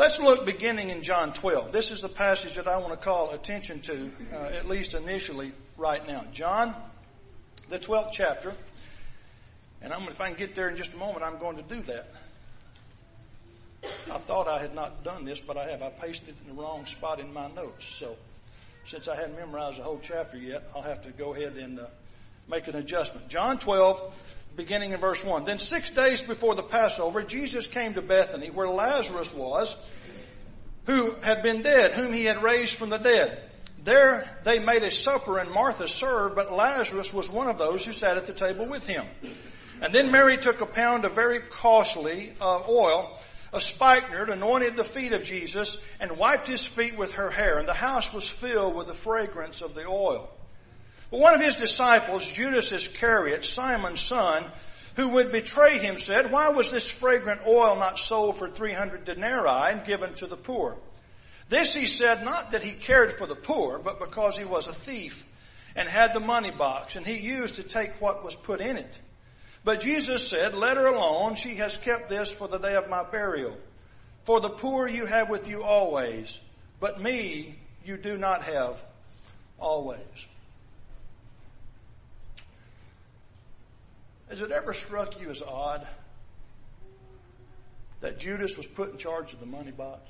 Let's look beginning in John 12. This is the passage that I want to call attention to, at least initially right now. John, the 12th chapter. And if I can get there in just a moment, I'm going to do that. I thought I had not done this, but I have. I pasted in the wrong spot in my notes. So since I hadn't memorized the whole chapter yet, I'll have to go ahead and make an adjustment. John 12, beginning in verse 1. Then 6 days before the Passover, Jesus came to Bethany, where Lazarus was, who had been dead, whom he had raised from the dead. There they made a supper, and Martha served, but Lazarus was one of those who sat at the table with him. And then Mary took a pound of very costly oil, a spikenard, anointed the feet of Jesus, and wiped his feet with her hair. And the house was filled with the fragrance of the oil. But one of his disciples, Judas Iscariot, Simon's son, who would betray him, said, "Why was this fragrant oil not sold for 300 denarii and given to the poor?" This he said not that he cared for the poor, but because he was a thief and had the money box, and he used to take what was put in it. But Jesus said, "Let her alone. She has kept this for the day of my burial. For the poor you have with you always, but me you do not have always." Has it ever struck you as odd that Judas was put in charge of the money box?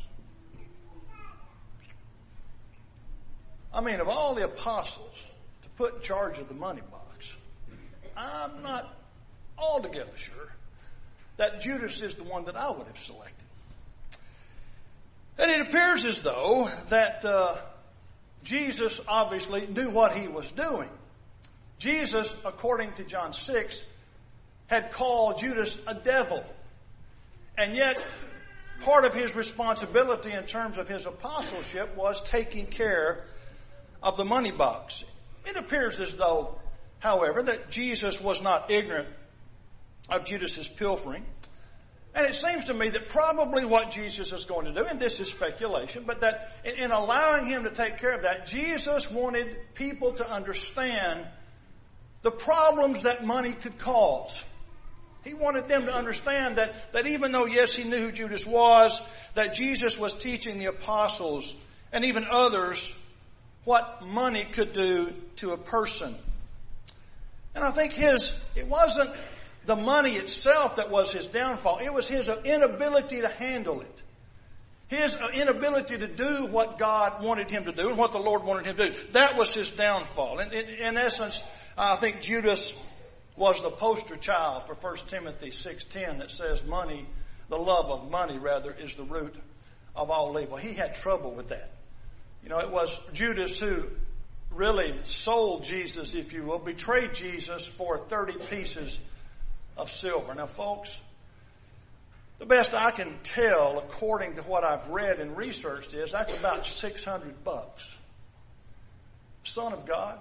I mean, of all the apostles to put in charge of the money box, I'm not altogether sure that Judas is the one that I would have selected. And it appears as though that Jesus obviously knew what he was doing. Jesus, according to John 6, had called Judas a devil. And yet, part of his responsibility in terms of his apostleship was taking care of the money box. It appears as though, however, that Jesus was not ignorant of Judas's pilfering. And it seems to me that probably what Jesus is going to do, and this is speculation, but that in allowing him to take care of that, Jesus wanted people to understand the problems that money could cause. He wanted them to understand that even though, yes, he knew who Judas was, that Jesus was teaching the apostles and even others what money could do to a person. And I think it wasn't the money itself that was his downfall. It was his inability to handle it. His inability to do what God wanted him to do and what the Lord wanted him to do. That was his downfall. And in essence, I think Judas was the poster child for 1 Timothy 6:10 that says money, the love of money rather, is the root of all evil. He had trouble with that. You know, it was Judas who really sold Jesus, if you will, betrayed Jesus for 30 pieces of silver. Now, folks, the best I can tell, according to what I've read and researched, is that's about $600. Son of God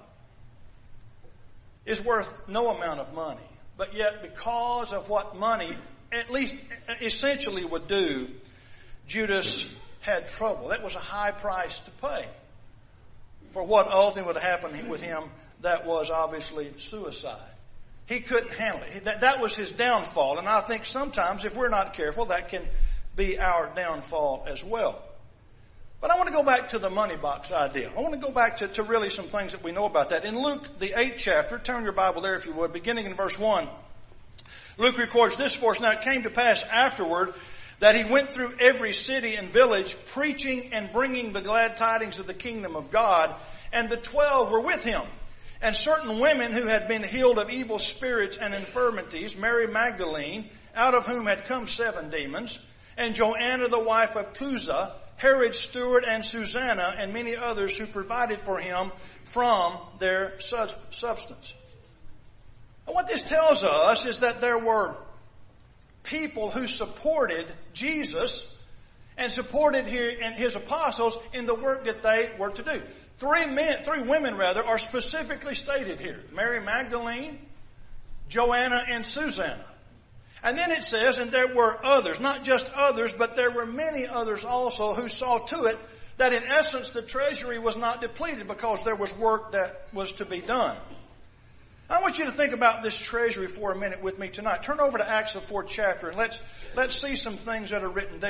is worth no amount of money. But yet, because of what money, at least essentially, would do, Judas had trouble. That was a high price to pay for what ultimately would happen with him. That was obviously suicide. He couldn't handle it. That was his downfall. And I think sometimes, if we're not careful, that can be our downfall as well. But I want to go back to the money box idea. I want to go back to really some things that we know about that. In Luke, the 8th chapter, turn your Bible there if you would, beginning in verse 1. Luke records this for us. "Now it came to pass afterward that he went through every city and village, preaching and bringing the glad tidings of the kingdom of God. And the 12 were with him. And certain women who had been healed of evil spirits and infirmities, Mary Magdalene, out of whom had come 7 demons, and Joanna the wife of Chuza, Herod's steward, and Susanna, and many others who provided for him from their substance." And what this tells us is that there were people who supported Jesus and supported his apostles in the work that they were to do. Three women are specifically stated here. Mary Magdalene, Joanna, and Susanna. And then it says, and there were others, not just others, but there were many others also who saw to it that in essence the treasury was not depleted because there was work that was to be done. I want you to think about this treasury for a minute with me tonight. Turn over to Acts the 4th chapter and let's see some things that are written there.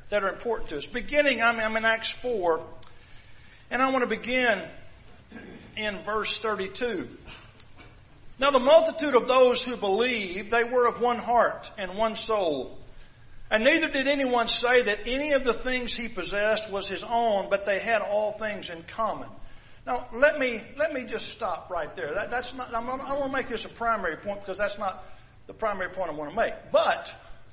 that are important to us. Beginning, I'm in Acts 4, and I want to begin in verse 32. Now the multitude of those who believed, they were of one heart and one soul. And neither did anyone say that any of the things he possessed was his own, but they had all things in common. Now let me just stop right there. That's not. I don't want to make this a primary point because that's not the primary point I want to make. But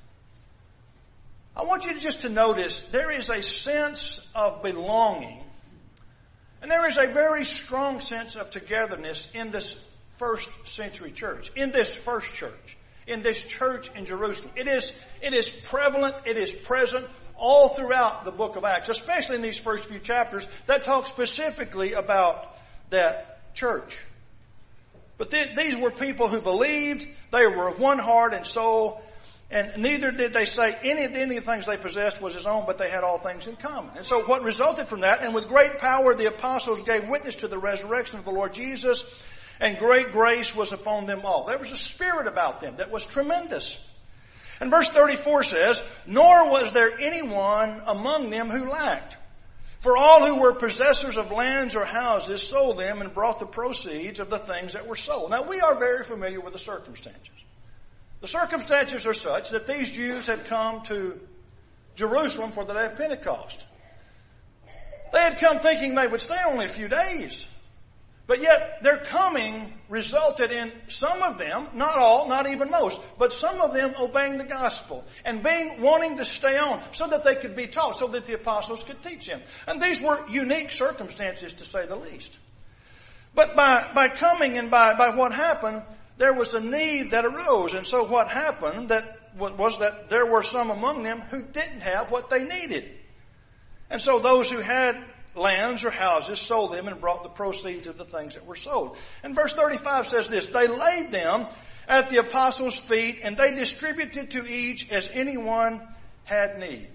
I want you just to notice there is a sense of belonging, and there is a very strong sense of togetherness in this first century church, in this first church, in this church in Jerusalem. It is prevalent, it is present all throughout the book of Acts, especially in these first few chapters that talk specifically about that church. But these were people who believed, they were of one heart and soul, and neither did they say any of the things they possessed was his own, but they had all things in common. And so what resulted from that, and with great power the apostles gave witness to the resurrection of the Lord Jesus, and great grace was upon them all. There was a spirit about them that was tremendous. And verse 34 says, nor was there anyone among them who lacked. For all who were possessors of lands or houses sold them and brought the proceeds of the things that were sold. Now we are very familiar with the circumstances. The circumstances are such that these Jews had come to Jerusalem for the day of Pentecost. They had come thinking they would stay only a few days. But yet their coming resulted in some of them, not all, not even most, but some of them obeying the gospel and wanting to stay on so that they could be taught, so that the apostles could teach them. And these were unique circumstances, to say the least. But by coming and by what happened, there was a need that arose. And so what happened was that there were some among them who didn't have what they needed. And so those who had lands or houses sold them and brought the proceeds of the things that were sold. And verse 35 says this, they laid them at the apostles' feet, and they distributed to each as anyone had need.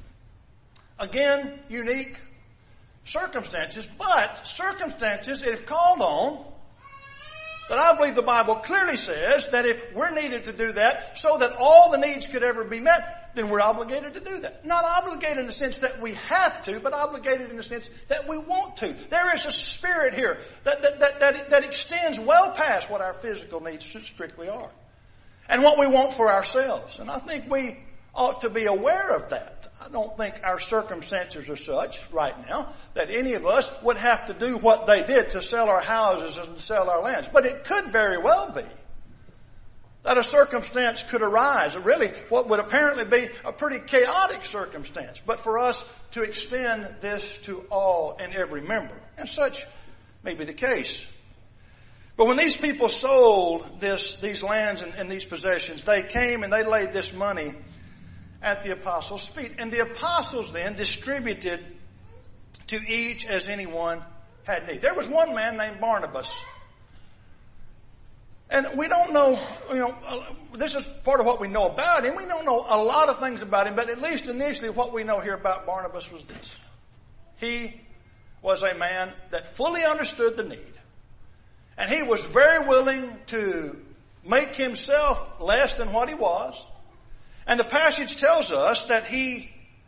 Again, unique circumstances, but circumstances, if called on, that I believe the Bible clearly says that if we're needed to do that so that all the needs could ever be met, then we're obligated to do that. Not obligated in the sense that we have to, but obligated in the sense that we want to. There is a spirit here that extends well past what our physical needs strictly are. And what we want for ourselves. And I think we ought to be aware of that. I don't think our circumstances are such right now that any of us would have to do what they did to sell our houses and sell our lands. But it could very well be that a circumstance could arise, really what would apparently be a pretty chaotic circumstance, but for us to extend this to all and every member. And such may be the case. But when these people sold these lands and these possessions, they came and they laid this money at the apostles' feet. And the apostles then distributed to each as anyone had need. There was one man named Barnabas. And we don't know, this is part of what we know about him. We don't know a lot of things about him, but at least initially what we know here about Barnabas was this. He was a man that fully understood the need. And he was very willing to make himself less than what he was. And the passage tells us that he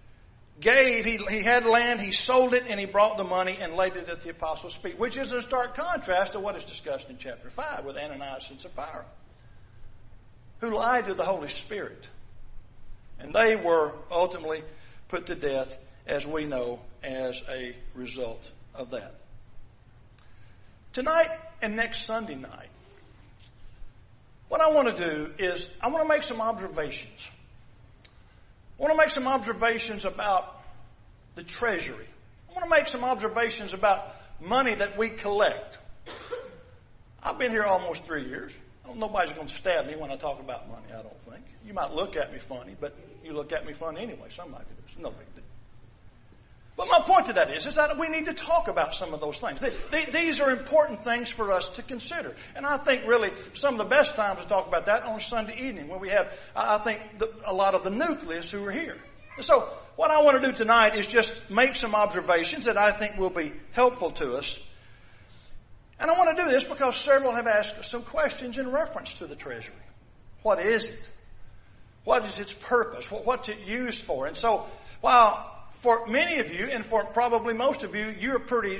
had land, he sold it, and he brought the money and laid it at the apostles' feet, which is a stark contrast to what is discussed in chapter 5 with Ananias and Sapphira, who lied to the Holy Spirit. And they were ultimately put to death, as we know, as a result of that. Tonight and next Sunday night, what I want to do is I want to make some observations. I want to make some observations about the treasury. I want to make some observations about money that we collect. I've been here almost 3 years. Nobody's going to stab me when I talk about money, I don't think. You might look at me funny, but you look at me funny anyway. Somebody do. It's no big deal. But my point to that is that we need to talk about some of those things. These are important things for us to consider. And I think really some of the best times to talk about that on Sunday evening when we have, I think, a lot of the nucleus who are here. And so what I want to do tonight is just make some observations that I think will be helpful to us. And I want to do this because several have asked some questions in reference to the treasury. What is it? What is its purpose? What's it used for? And so While for many of you, and for probably most of you, you're pretty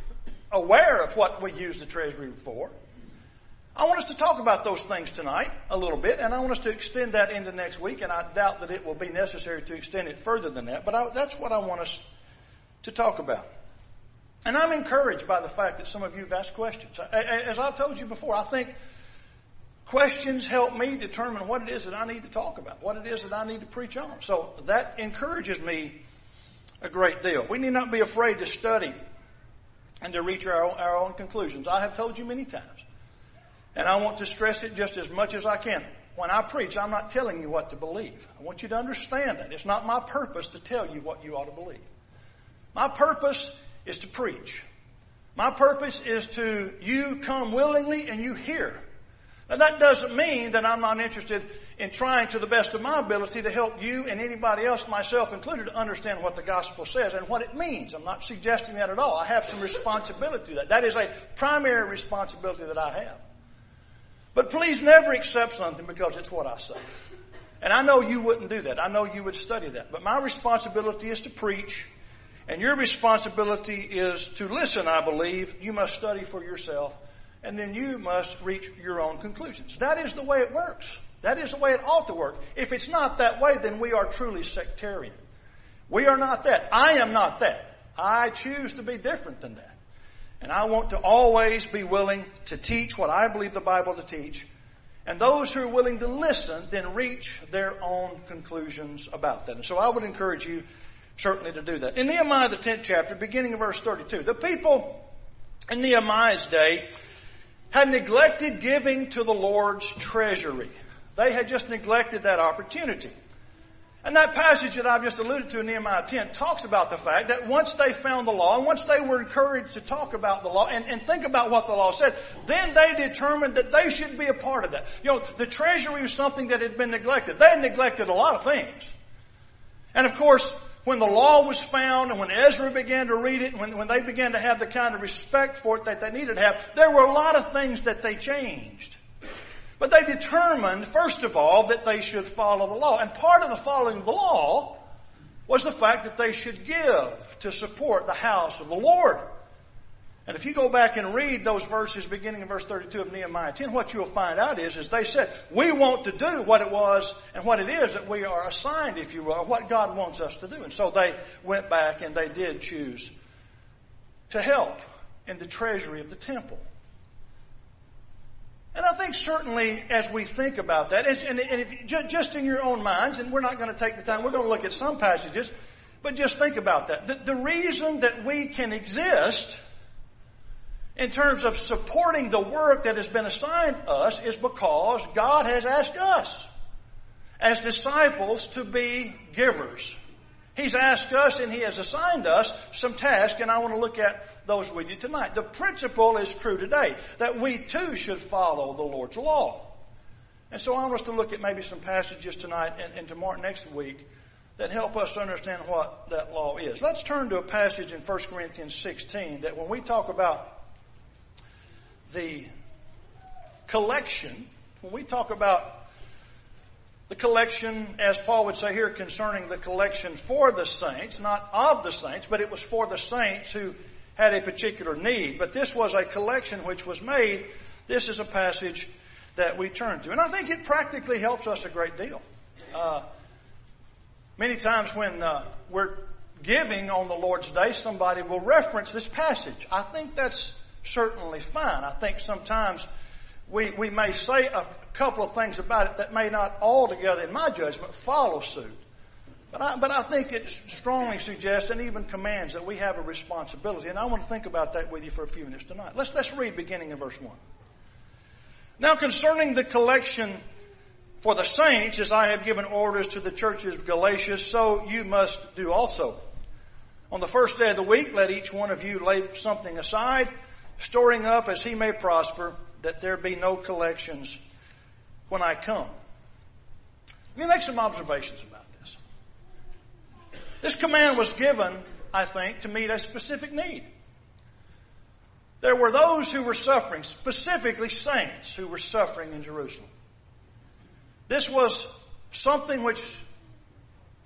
aware of what we use the treasury for. I want us to talk about those things tonight a little bit, and I want us to extend that into next week, and I doubt that it will be necessary to extend it further than that, but that's what I want us to talk about. And I'm encouraged by the fact that some of you have asked questions. As I've told you before, I think questions help me determine what it is that I need to talk about, what it is that I need to preach on. So that encourages me a great deal. We need not be afraid to study and to reach our own conclusions. I have told you many times. And I want to stress it just as much as I can. When I preach, I'm not telling you what to believe. I want you to understand that. It's not my purpose to tell you what you ought to believe. My purpose is to preach. My purpose is to you come willingly and you hear. Now that doesn't mean that I'm not interested in trying to the best of my ability to help you and anybody else, myself included, to understand what the gospel says and what it means. I'm not suggesting that at all. I have some responsibility to that. That is a primary responsibility that I have. But please never accept something because it's what I say. And I know you wouldn't do that. I know you would study that. But my responsibility is to preach. And your responsibility is to listen, I believe. You must study for yourself. And then you must reach your own conclusions. That is the way it works. That is the way it ought to work. If it's not that way, then we are truly sectarian. We are not that. I am not that. I choose to be different than that. And I want to always be willing to teach what I believe the Bible to teach. And those who are willing to listen then reach their own conclusions about that. And so I would encourage you certainly to do that. In Nehemiah, the 10th chapter, beginning of verse 32, the people in Nehemiah's day had neglected giving to the Lord's treasury. They had just neglected that opportunity. And that passage that I've just alluded to in Nehemiah 10 talks about the fact that once they found the law, and once they were encouraged to talk about the law and think about what the law said, then they determined that they should be a part of that. You know, the treasury was something that had been neglected. They had neglected a lot of things. And of course, when the law was found and when Ezra began to read it, and when they began to have the kind of respect for it that they needed to have, there were a lot of things that they changed. But they determined, first of all, that they should follow the law. And part of the following of the law was the fact that they should give to support the house of the Lord. And if you go back and read those verses beginning in verse 32 of Nehemiah 10, what you'll find out is they said, we want to do what it was and what it is that we are assigned, if you will, or what God wants us to do. And so they went back and they did choose to help in the treasury of the temple. And I think certainly as we think about that, and if, just in your own minds, and we're not going to take the time, we're going to look at some passages, but just think about that. The reason that we can exist in terms of supporting the work that has been assigned us is because God has asked us as disciples to be givers. He's asked us and He has assigned us some tasks, and I want to look at those with you tonight. The principle is true today, that we too should follow the Lord's law. And so I want us to look at maybe some passages tonight and tomorrow next week that help us understand what that law is. Let's turn to a passage in 1 Corinthians 16 that when we talk about the collection, when we talk about the collection, as Paul would say here, concerning the collection for the saints, not of the saints, but it was for the saints who had a particular need. But this was a collection which was made. This is a passage that we turn to. And I think it practically helps us a great deal. Many times when we're giving on the Lord's Day, somebody will reference this passage. I think that's certainly fine. I think sometimes we may say a couple of things about it that may not altogether, in my judgment, follow suit. But I think it strongly suggests and even commands that we have a responsibility. And I want to think about that with you for a few minutes tonight. Let's read beginning in verse 1. Now concerning the collection for the saints, as I have given orders to the churches of Galatia, so you must do also. On the first day of the week, let each one of you lay something aside, storing up as he may prosper, that there be no collections when I come. Let me make some observations about this. This command was given, I think, to meet a specific need. There were those who were suffering, specifically saints who were suffering in Jerusalem. This was something which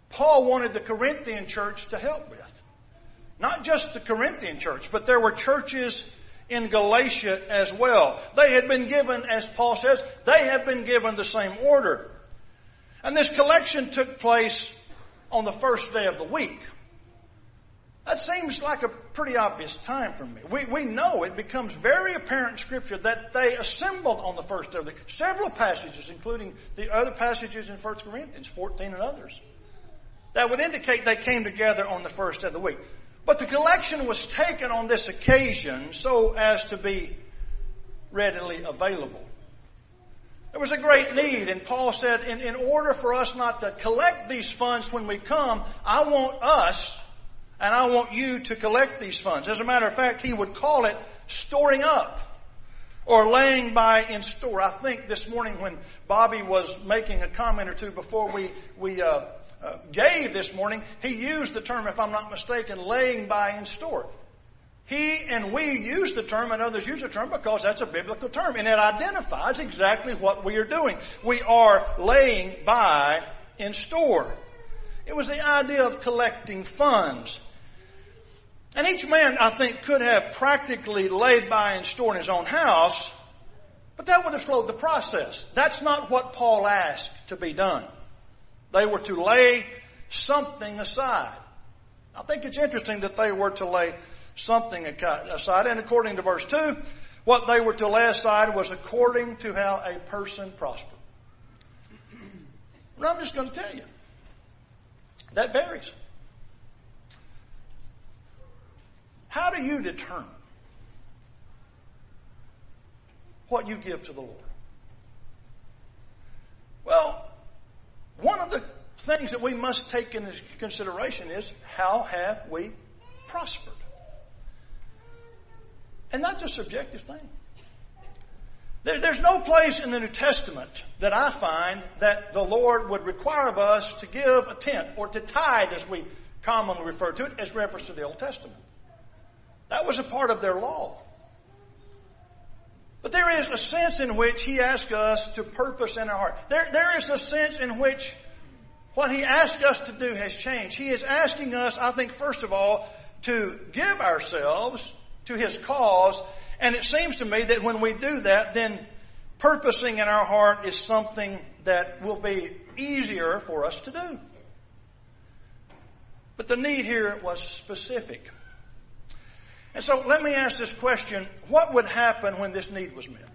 Paul wanted the Corinthian church to help with. Not just the Corinthian church, but there were churches in Galatia as well. They had been given, as Paul says, they have been given the same order. And this collection took place on the first day of the week. That seems like a pretty obvious time for me. We know it becomes very apparent in Scripture that they assembled on the first day of the week. Several passages, including the other passages in 1 Corinthians 14 and others, that would indicate they came together on the first day of the week. But the collection was taken on this occasion so as to be readily available. There was a great need, and Paul said, in order for us not to collect these funds when we come, I want us and I want you to collect these funds. As a matter of fact, he would call it storing up or laying by in store. I think this morning when Bobby was making a comment or two before we gave this morning, he used the term, if I'm not mistaken, laying by in store. He and we use the term and others use the term because that's a biblical term, and it identifies exactly what we are doing. We are laying by in store. It was the idea of collecting funds. And each man, I think, could have practically laid by in store in his own house, but that would have slowed the process. That's not what Paul asked to be done. They were to lay something aside. I think it's interesting that they were to lay something aside. And according to verse 2, what they were to lay aside was according to how a person prospered. And I'm just going to tell you, that varies. How do you determine what you give to the Lord? Well, one of the things that we must take into consideration is, how have we prospered? And that's a subjective thing. There's no place in the New Testament that I find that the Lord would require of us to give a tenth or to tithe, as we commonly refer to it, as reference to the Old Testament. That was a part of their law. But there is a sense in which He asks us to purpose in our heart. There is a sense in which what He asks us to do has changed. He is asking us, I think, first of all, to give ourselves to His cause. And it seems to me that when we do that, then purposing in our heart is something that will be easier for us to do. But the need here was specific. And so let me ask this question. What would happen when this need was met?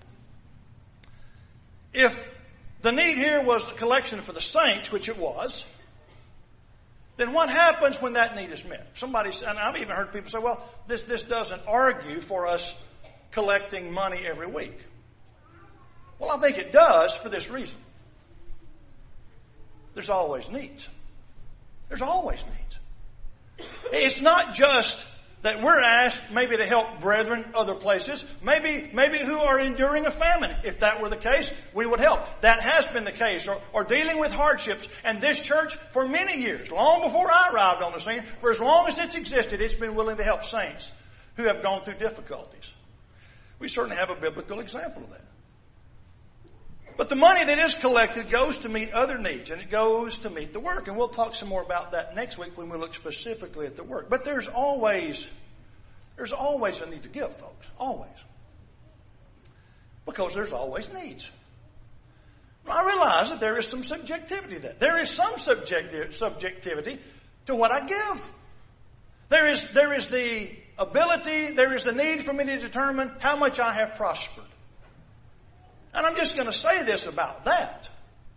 If the need here was a collection for the saints, which it was, then what happens when that need is met? Somebody, and I've even heard people say, well, this doesn't argue for us collecting money every week. Well, I think it does for this reason. There's always needs. There's always needs. It's not just that we're asked maybe to help brethren other places, maybe who are enduring a famine. If that were the case, we would help. That has been the case. Or dealing with hardships. And this church, for many years, long before I arrived on the scene, for as long as it's existed, it's been willing to help saints who have gone through difficulties. We certainly have a biblical example of that. But the money that is collected goes to meet other needs, and it goes to meet the work. And we'll talk some more about that next week when we look specifically at the work. But there's always a need to give, folks. Always. Because there's always needs. I realize that there is some subjectivity there. There is some subjectivity to what I give. There is the ability, there is the need for me to determine how much I have prospered. And I'm just going to say this about that.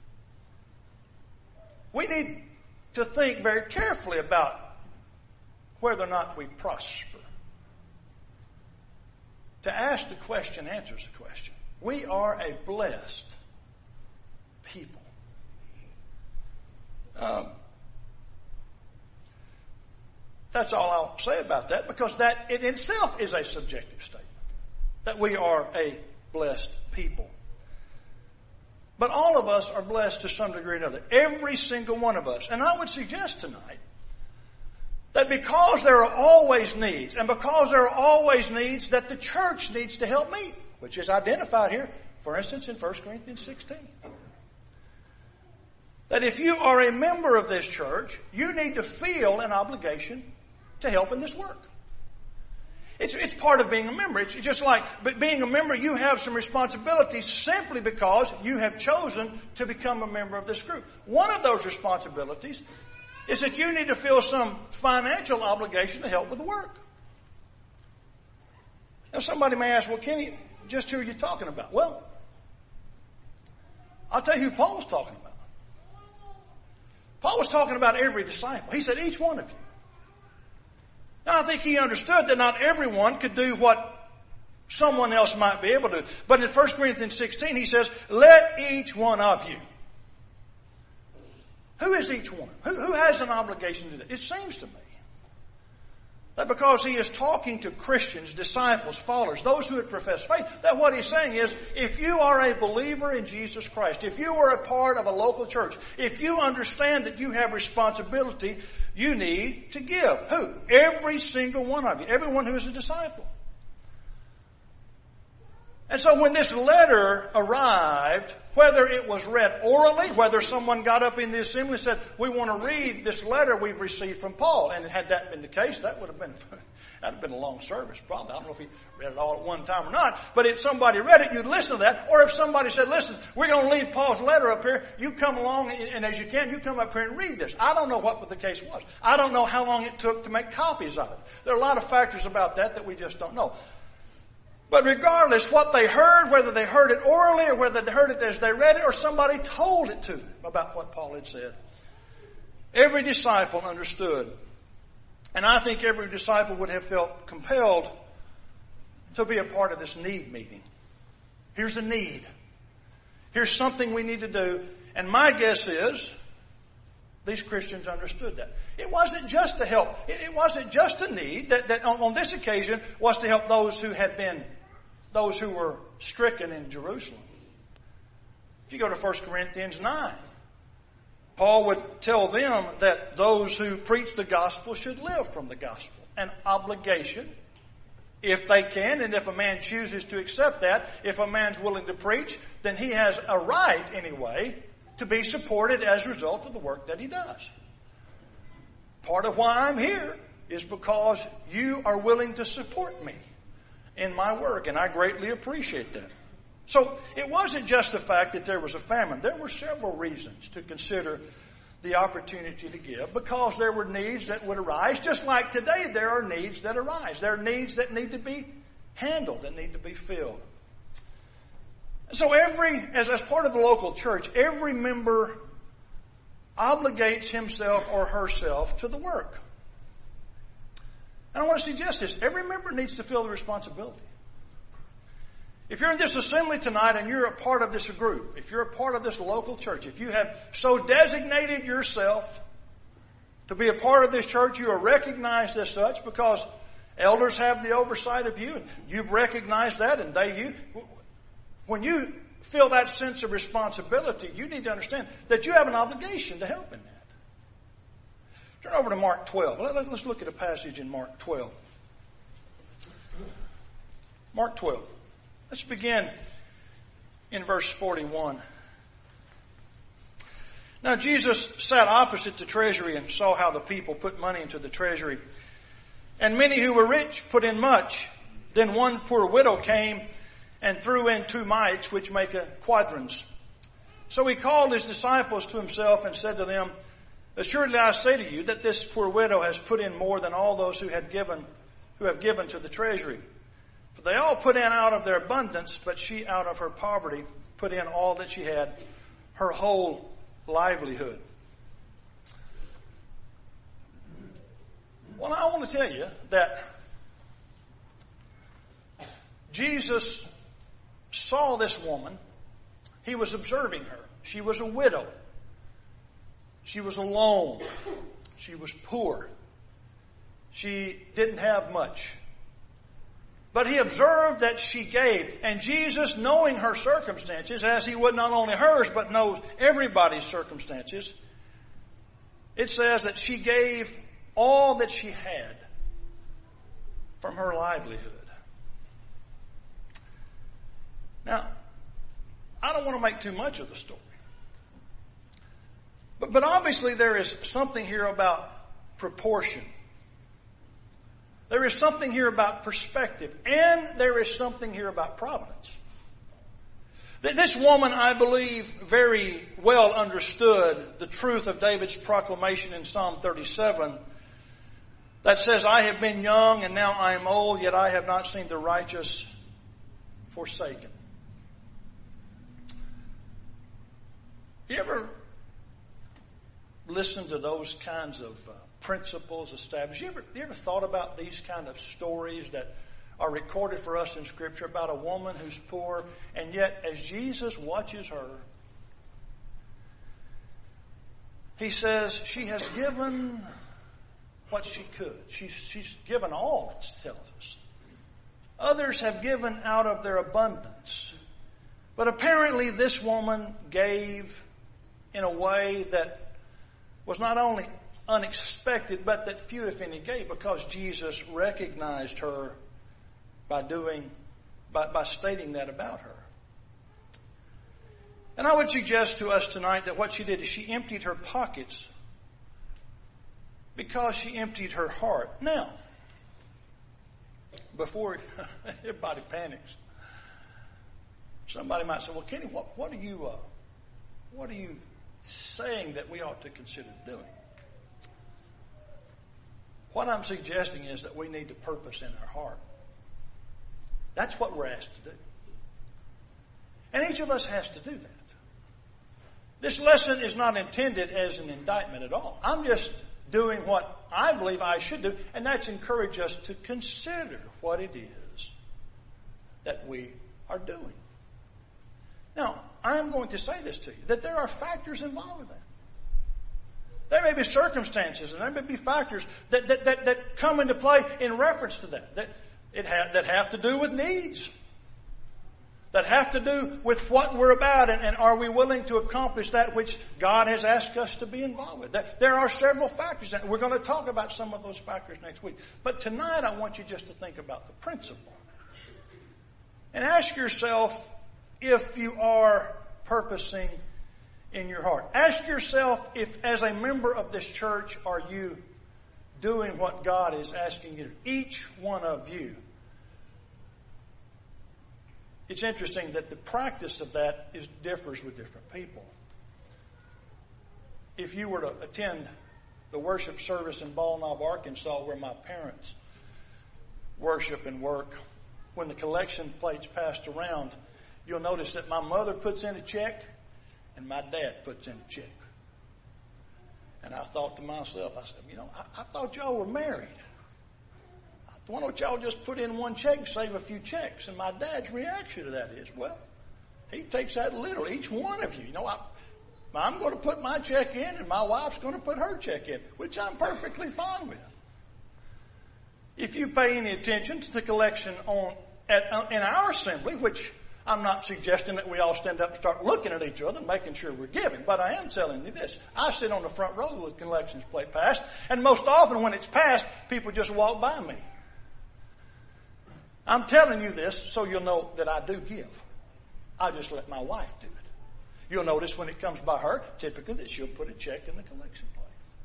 We need to think very carefully about whether or not we prosper. To ask the question answers the question. We are a blessed people. That's all I'll say about that, because that in itself is a subjective statement. That we are a blessed people. But all of us are blessed to some degree or another. Every single one of us. And I would suggest tonight that because there are always needs, and because there are always needs that the church needs to help meet, which is identified here, for instance, in 1 Corinthians 16. that if you are a member of this church, you need to feel an obligation to help in this work. It's part of being a member. It's just like, but being a member, you have some responsibilities simply because you have chosen to become a member of this group. One of those responsibilities is that you need to feel some financial obligation to help with the work. Now somebody may ask, well, Kenny, just who are you talking about? Well, I'll tell you who Paul was talking about. Paul was talking about every disciple. He said, each one of you. Now, I think he understood that not everyone could do what someone else might be able to. But in 1 Corinthians 16, he says, let each one of you. Who is each one? Who has an obligation to do that? It seems to me that because he is talking to Christians, disciples, followers, those who had professed faith, that what he's saying is, if you are a believer in Jesus Christ, if you are a part of a local church, if you understand that you have responsibility, you need to give. Who? Every single one of you. Everyone who is a disciple. And so when this letter arrived, whether it was read orally, whether someone got up in the assembly and said, we want to read this letter we've received from Paul. And had that been the case, that'd have been a long service, probably. I don't know if he read it all at one time or not. But if somebody read it, you'd listen to that. Or if somebody said, listen, we're going to leave Paul's letter up here. You come along, and as you can, you come up here and read this. I don't know what the case was. I don't know how long it took to make copies of it. There are a lot of factors about that we just don't know. But regardless, what they heard, whether they heard it orally or whether they heard it as they read it or somebody told it to them about what Paul had said, every disciple understood. And I think every disciple would have felt compelled to be a part of this need meeting. Here's a need. Here's something we need to do. And my guess is these Christians understood that. It wasn't just to help. It wasn't just a need that on this occasion was to help those who were stricken in Jerusalem. If you go to 1 Corinthians 9, Paul would tell them that those who preach the gospel should live from the gospel. An obligation, if they can, and if a man chooses to accept that, if a man's willing to preach, then he has a right anyway to be supported as a result of the work that he does. Part of why I'm here is because you are willing to support me in my work, and I greatly appreciate that. So it wasn't just the fact that there was a famine. There were several reasons to consider the opportunity to give, because there were needs that would arise. Just like today, there are needs that arise. There are needs that need to be handled, that need to be filled. So as part of the local church, every member obligates himself or herself to the work. And I want to suggest this. Every member needs to feel the responsibility. If you're in this assembly tonight and you're a part of this group, if you're a part of this local church, if you have so designated yourself to be a part of this church, you are recognized as such because elders have the oversight of you, and you've recognized that, and you. When you feel that sense of responsibility, you need to understand that you have an obligation to help in that. Turn over to Mark 12. Let's look at a passage in Mark 12. Mark 12. Let's begin in verse 41. Now Jesus sat opposite the treasury and saw how the people put money into the treasury. And many who were rich put in much. Then one poor widow came and threw in 2 mites, which make a quadrans. So he called his disciples to himself and said to them, assuredly I say to you that this poor widow has put in more than all those who have given to the treasury. For they all put in out of their abundance, but she out of her poverty put in all that she had, her whole livelihood. Well, I want to tell you that Jesus saw this woman. He was observing her. She was a widow. She was alone. She was poor. She didn't have much. But he observed that she gave. And Jesus, knowing her circumstances, as he would not only hers, but knows everybody's circumstances, it says that she gave all that she had from her livelihood. Now, I don't want to make too much of the story. But obviously there is something here about proportion. There is something here about perspective. And there is something here about providence. This woman, I believe, very well understood the truth of David's proclamation in Psalm 37 that says, I have been young and now I am old, yet I have not seen the righteous forsaken. You ever listen to those kinds of principles established? You ever thought about these kind of stories that are recorded for us in Scripture about a woman who's poor, and yet as Jesus watches her, He says she has given what she could. She's given all, it tells us. Others have given out of their abundance. But apparently this woman gave in a way that was not only unexpected, but that few, if any, gave, because Jesus recognized her by stating that about her. And I would suggest to us tonight that what she did is she emptied her pockets because she emptied her heart. Now, before everybody panics, somebody might say, well, Kenny, what are you saying that we ought to consider doing? What I'm suggesting is that we need to purpose in our heart. That's what we're asked to do. And each of us has to do that. This lesson is not intended as an indictment at all. I'm just doing what I believe I should do, and that's encourage us to consider what it is that we are doing. Now, I'm going to say this to you, that there are factors involved with that. There may be circumstances and there may be factors that come into play in reference to that have to do with needs, that have to do with what we're about, and are we willing to accomplish that which God has asked us to be involved with. There are several factors, and we're going to talk about some of those factors next week. But tonight I want you just to think about the principle. And ask yourself if you are purposing in your heart. Ask yourself if, as a member of this church, are you doing what God is asking you to do? Each one of you. It's interesting that the practice of that differs with different people. If you were to attend the worship service in Ball Knob, Arkansas, where my parents worship and work, when the collection plates passed around, you'll notice that my mother puts in a check and my dad puts in a check. And I thought to myself, I said, I thought y'all were married. Why don't y'all just put in one check and save a few checks? And my dad's reaction to that is, well, he takes that literally. Each one of you, I'm going to put my check in and my wife's going to put her check in, which I'm perfectly fine with. If you pay any attention to the collection in our assembly, which I'm not suggesting that we all stand up and start looking at each other and making sure we're giving, but I am telling you this. I sit on the front row of the collections plate passed, and most often when it's passed, people just walk by me. I'm telling you this so you'll know that I do give. I just let my wife do it. You'll notice when it comes by her, typically that she'll put a check in the collection plate.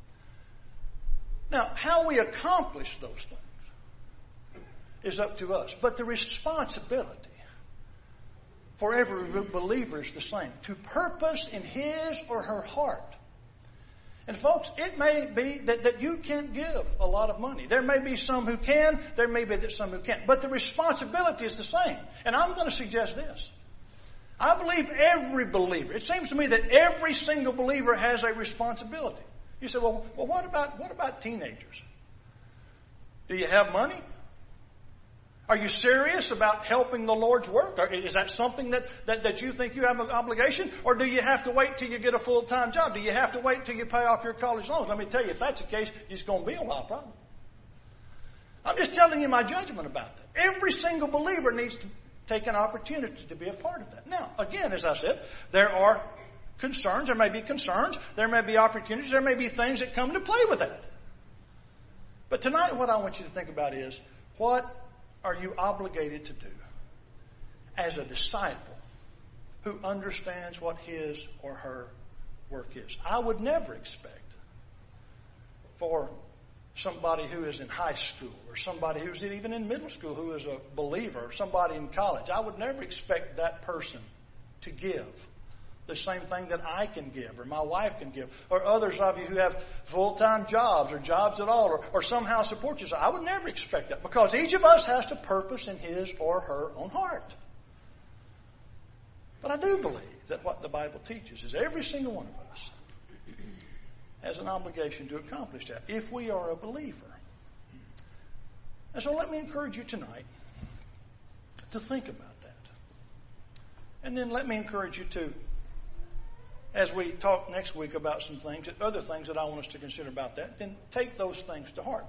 Now, how we accomplish those things is up to us. But the responsibility for every believer is the same. To purpose in his or her heart. And folks, it may be that you can't give a lot of money. There may be some who can. There may be some who can't. But the responsibility is the same. And I'm going to suggest this. I believe every believer, it seems to me that every single believer has a responsibility. You say, well, what about teenagers? Do you have money? Are you serious about helping the Lord's work? Or is that something that you think you have an obligation? Or do you have to wait till you get a full-time job? Do you have to wait till you pay off your college loans? Let me tell you, if that's the case, it's going to be a while problem. I'm just telling you my judgment about that. Every single believer needs to take an opportunity to be a part of that. Now, again, as I said, there are concerns. There may be concerns. There may be opportunities. There may be things that come into play with that. But tonight what I want you to think about is, what are you obligated to do as a disciple who understands what his or her work is. I would never expect for somebody who is in high school or somebody who's even in middle school who is a believer or somebody in college, I would never expect that person to give the same thing that I can give or my wife can give or others of you who have full-time jobs or jobs at all or somehow support you. So I would never expect that because each of us has to purpose in his or her own heart. But I do believe that what the Bible teaches is every single one of us has an obligation to accomplish that if we are a believer. And so let me encourage you tonight to think about that. And then let me encourage you to, as we talk next week about some things, other things that I want us to consider about that, then take those things to heart.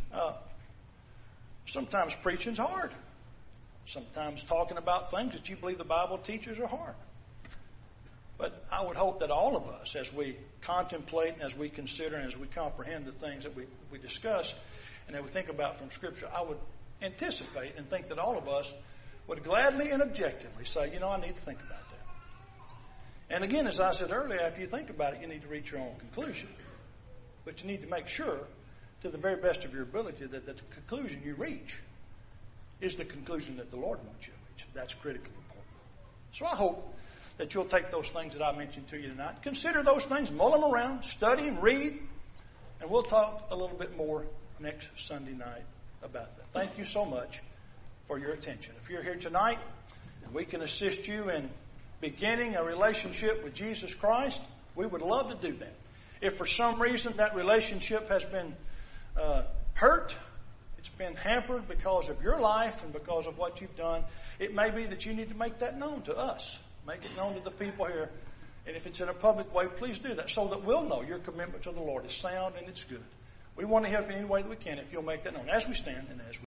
Sometimes preaching's hard. Sometimes talking about things that you believe the Bible teaches are hard. But I would hope that all of us, as we contemplate and as we consider and as we comprehend the things that we discuss and that we think about from Scripture, I would anticipate and think that all of us would gladly and objectively say, I need to think about that. And again, as I said earlier, after you think about it, you need to reach your own conclusion. But you need to make sure, to the very best of your ability, that the conclusion you reach is the conclusion that the Lord wants you to reach. That's critically important. So I hope that you'll take those things that I mentioned to you tonight. Consider those things, mull them around, study and read, and we'll talk a little bit more next Sunday night about that. Thank you so much for your attention. If you're here tonight and we can assist you in beginning a relationship with Jesus Christ, we would love to do that. If for some reason that relationship has been hurt, it's been hampered because of your life and because of what you've done, it may be that you need to make that known to us. Make it known to the people here. And if it's in a public way, please do that so that we'll know your commitment to the Lord is sound and it's good. We want to help you any way that we can if you'll make that known as we stand and as we